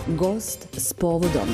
Gost s povodom.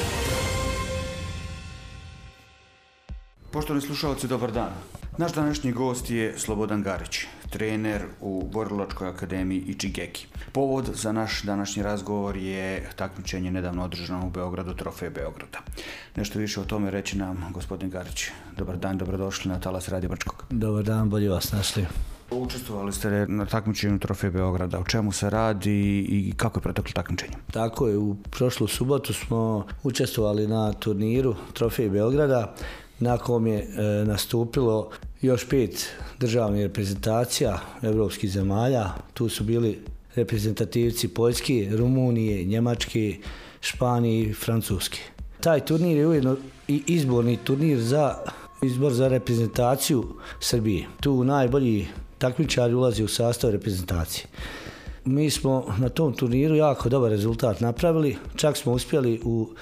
Poštovani slušalci, dobar dan. Naš današnji gost je Slobodan Garić, trener u Borilačkoj akademiji Ichigeki. Povod za naš današnji razgovor je takmičenje nedavno održano u Beogradu, Trofej Beograda. Nešto više o tome reći nam gospodin Garić. Dobar dan, dobrodošli na talas Radio Brčkog. Dobar dan, bolje vas našli. Učestvovali ste na takmičenju Trofej Beograda. O čemu se radi i kako je proteklo takmičenje? Tako je, u prošlu subotu smo učestvovali na turniru Trofej Beograda, na kom je nastupilo još 5 državnih reprezentacija evropskih zemalja. Tu su bili reprezentativci Poljske, Rumunije, Njemačke, Španije i Francuske. Taj turnir je ujedno i izborni turnir za izbor za reprezentaciju Srbije. Tu najbolji takmičari ulazi u sastav reprezentacije. Mi smo na tom turniru jako dobar rezultat napravili, čak smo uspjeli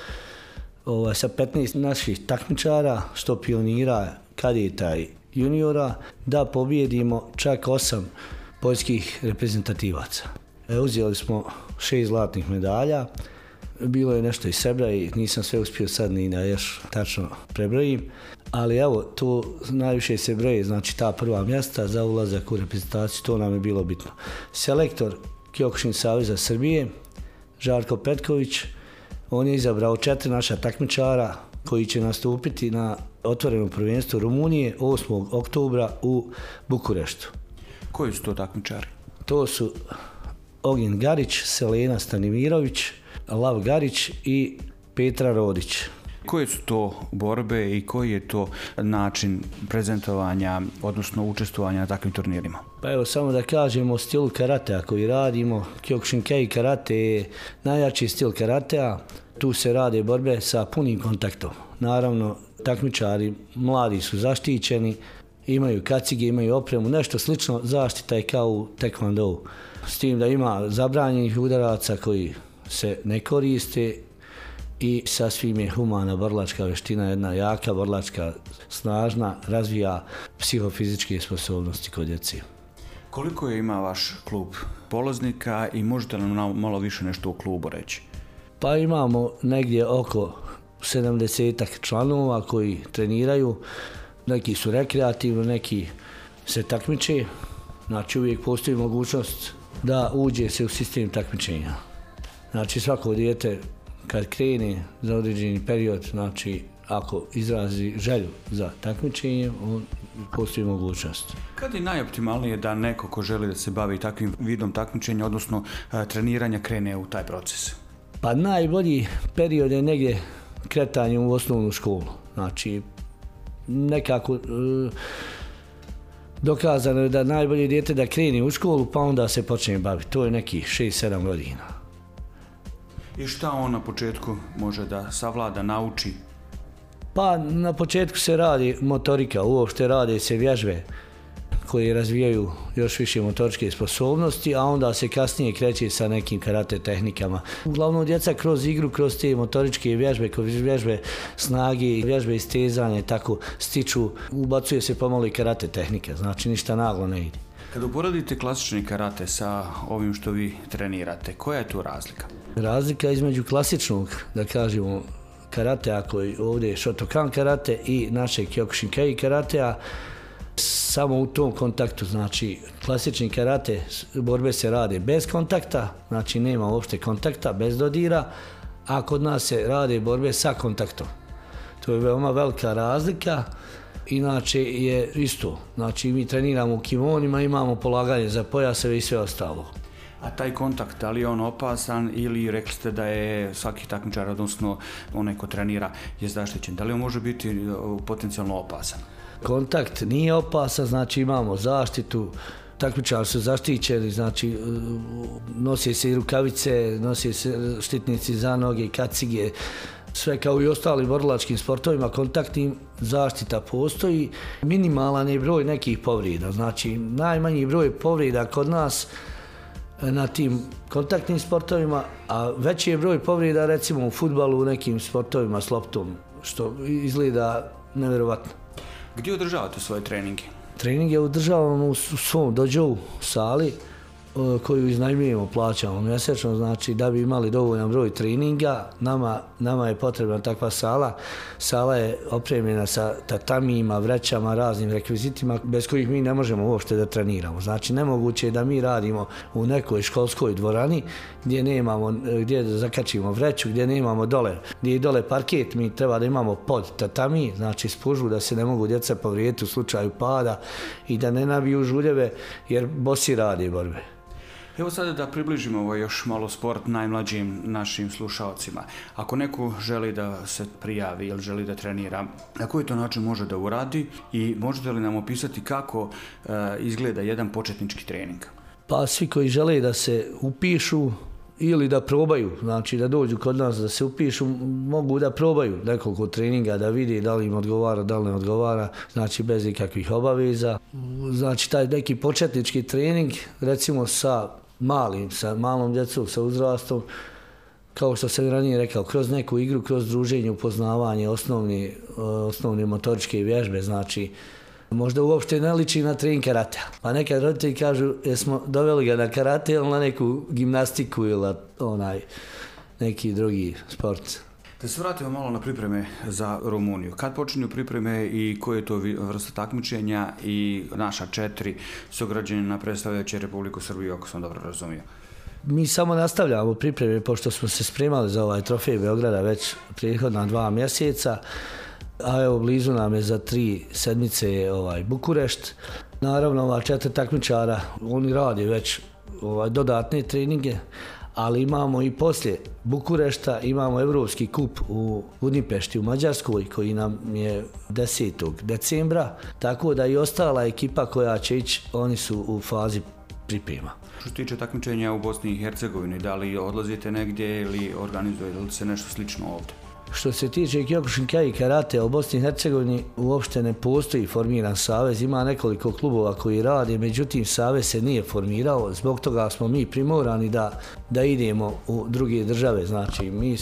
sa 15 naših takmičara, što pionira, kadeta i juniora, da pobijedimo čak 8 poljskih reprezentativaca. Uzeli smo 6 zlatnih medalja, bilo je nešto iz srebra i nisam sve uspio sad ni da još tačno prebrojim, ali evo, tu najviše se broje, znači ta prva mjesta za ulazak u reprezentaciju, to nam je bilo bitno. Selektor Kyokushin saveza Srbije, Žarko Petković, on je izabrao 4 naša takmičara koji će nastupiti na otvorenom prvenstvu Rumunije 8. oktobra u Bukureštu. Koji su to takmičari? To su Ognjen Garić, Selena Stanimirović, Lav Garić i Petra Rodić. Koje su to borbe i koji je to način prezentovanja, odnosno učestvovanja na takvim turnirima? Pa evo, samo da kažemo o stilu karatea koji radimo. Kyokushin karate je najjači stil karatea. Tu se rade borbe sa punim kontaktom. Naravno, takmičari mladi su zaštićeni, imaju kacige, imaju opremu, nešto slično, zaštita je kao u taekwondou. S tim da ima zabranjenih udaraca koji se ne koriste i sasvim je humana borilačka veština, jedna jaka borilačka, snažna, razvija psihofizičke sposobnosti kod djece. Koliko ima vaš klub polaznika i možete nam malo više nešto o klubu reći? Pa imamo negdje oko 70 članova koji treniraju, neki su rekreativni, neki se takmiče, znači uvijek postoji mogućnost da uđe se u sistem takmičenja. Znači svako dijete kad krene za određeni period, znači ako izrazi želju za takmičenje, postoji mogućnost. Kad je najoptimalnije da neko ko želi da se bavi takvim vidom takmičenja, odnosno treniranja, krene u taj proces? Pa najbolji period je negdje kretanje u osnovnu školu. Znači nekako dokazano je da najbolje dijete da krene u školu pa onda se počne baviti. To je nekih 6-7 godina. I šta on na početku može da savlada, nauči? Pa na početku se radi motorika, uopšte rade se vježbe koje razvijaju još više motoričke sposobnosti, a onda se kasnije kreće sa nekim karate tehnikama. Uglavnom djeca kroz igru, kroz te motoričke vježbe, kroz vježbe snage, vježbe istezanja, tako stiču, ubacuje se pomalo i karate tehnike, znači ništa naglo ne ide. Kad uporedite klasični karate sa ovim što vi trenirate, koja je tu razlika? Razlika između klasičnog, da kažemo, karatea koji ovdje je Shotokan karate i našeg Kyokushin karatea, samo u tom kontaktu, znači klasični karate borbe se rade bez kontakta, znači nema uopšte kontakta, bez dodira, a kod nas se rade borbe sa kontaktom. To je veoma velika razlika, inače je isto, znači mi treniramo u kimonima, imamo polaganje za pojaseve i sve ostalo. A taj kontakt, da li je on opasan ili rekli ste da je svaki takmičar, odnosno onaj ko trenira, je zaštićen? Da li on može biti potencijalno opasan? Kontakt nije opasan, znači imamo zaštitu, takmičari su zaštićeni, znači nosi se i rukavice, nosi se štitnici za noge, kacige, sve kao i ostalim borilačkim sportovima, kontaktnim zaštita postoji. Minimalan je broj nekih povreda, znači najmanji broj povreda kod nas na tim kontaktnim sportovima, a veći je broj povreda recimo u fudbalu, u nekim sportovima s loptom, što izgleda nevjerovatno. Gdje održavate svoje treninge? Treninge održavamo u svom dođovu sali koju iznajmljujemo, plaćamo mjesečno, znači da bi imali dovoljan broj treninga, nama je potrebna takva sala. Sala je opremljena sa tatamijima, vrećama, raznim rekvizitima bez kojih mi ne možemo uopšte da treniramo. Znači nemoguće je da mi radimo u nekoj školskoj dvorani gdje zakačimo vreću, gdje nemamo dole, gdje je dole parket, mi treba da imamo pod tatami, znači spužvu da se ne mogu djeca povrijediti u slučaju pada i da ne nabiju žuljeve jer bosi rade borbe. Evo sada da približimo još malo sport najmlađim našim slušalcima. Ako neko želi da se prijavi ili želi da trenira, na koji to način može da uradi i možete li nam opisati kako izgleda jedan početnički trening? Pa svi koji žele da se upišu ili da probaju, znači da dođu kod nas da se upišu, mogu da probaju nekoliko treninga, da vidi da li im odgovara, da li ne odgovara, znači bez ikakvih obaveza. Znači taj neki početnički trening, recimo sa malom djecom, sa uzrastom, kao što sam ranije rekao, kroz neku igru, kroz druženje, upoznavanje, osnovne motoričke vježbe, znači možda uopšte ne liči na trening karatea. Pa nekad roditelji kažu, jesmo doveli ga na karate ili na neku gimnastiku ili neki drugi sport. Da se vratimo malo na pripreme za Rumuniju. Kad počinju pripreme i koje je to vrsta takmičenja i naša 4 sugrađanina predstavljajući Republiku Srbiju, ako sam dobro razumio? Mi samo nastavljamo pripreme, pošto smo se spremali za ovaj trofej Beograda već prethodna 2 mjeseca, a evo blizu nam je za 3 sedmice Bukurešt. Naravno, ova 4 takmičara, oni rade već dodatne treninge, ali imamo i poslije Bukurešta, imamo Evropski kup u Budimpešti u Mađarskoj koji nam je 10. decembra, tako da i ostala ekipa koja će ići, oni su u fazi priprema. Što se tiče takmičenja u Bosni i Hercegovini, da li odlazite negdje ili organizujete li se nešto slično ovdje? Što se tiče Kyokushinkai i karate u Bosni i Hercegovini uopšte ne postoji formiran savez, ima nekoliko klubova koji rade, međutim savez se nije formirao, zbog toga smo mi primorani da idemo u druge države, znači mi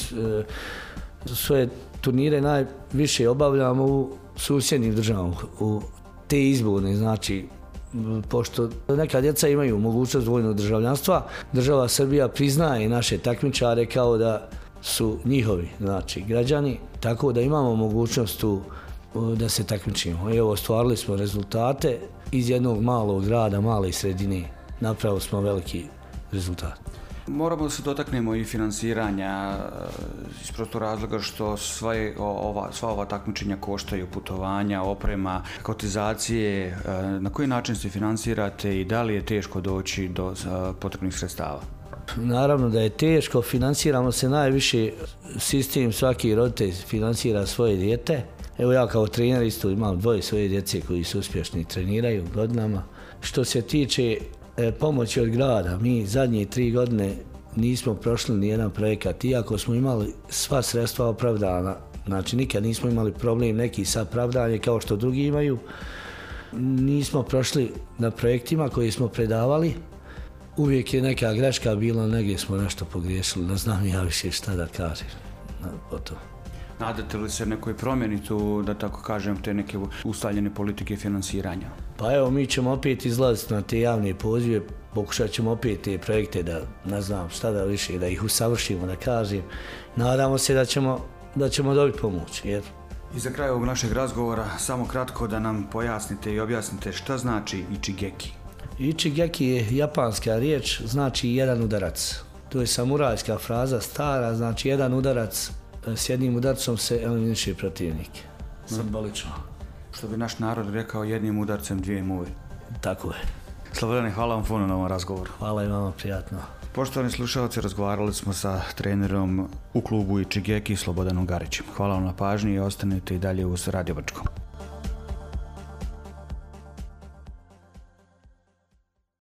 svoje turnire najviše obavljamo u susjednim državama, u te izborne, znači pošto neka djeca imaju mogućnost dvojnog državljanstva, država Srbija priznaje naše takmičare kao da su njihovi, znači građani, tako da imamo mogućnost tu da se takmičimo. Evo, ostvarili smo rezultate iz jednog malog grada, male sredine, napravili smo veliki rezultat. Moramo da se dotaknemo i finansiranja iz prostog razloga što sva ova takmičenja koštaju putovanja, oprema, kotizacije. Na koji način se finansirate i da li je teško doći do potrebnih sredstava? Naravno da je teško, finansiramo se najviše, sistem svaki roditelj finansira svoje dijete. Evo ja kao trener isto imam 2 svoje djece koji su uspješni, treniraju godinama. Što se tiče pomoći od grada, mi zadnje 3 godine nismo prošli ni jedan projekat, iako smo imali sva sredstva opravdana. Znači nikad nismo imali problem neki sa opravdanjem kao što drugi imaju. Nismo prošli na projektima koji smo predavali. Uvijek je neka greška bila, negdje smo nešto pogriješili, ne znam ja više šta da kažem o to. Nadate li se nekoj promjeni tu, da tako kažem, te neke ustaljene politike finansiranja? Pa evo, mi ćemo opet izlaziti na te javne pozive, pokušat ćemo opet te projekte da, ne znam šta da više, da ih usavršimo, da kažem. Nadamo se da ćemo dobiti pomoć, jer... I za kraj ovog našeg razgovora, samo kratko da nam pojasnite i objasnite šta znači ichigeki. Ichigeki je japanska riječ, znači jedan udarac. To je samurajska fraza, stara, znači jedan udarac, s jednim udarcom se eliminiše protivnik. Simbolično. Što bi naš narod rekao, jednim udarcem 2 muve. Tako je. Slobodane, hvala vam puno na ovom razgovoru. Hvala i vama, prijatno. Poštovani slušalci, razgovarali smo sa trenerom u klubu Ichigeki Slobodanom Garićem. Hvala vam na pažnji i ostanite i dalje uz Radio Brčko.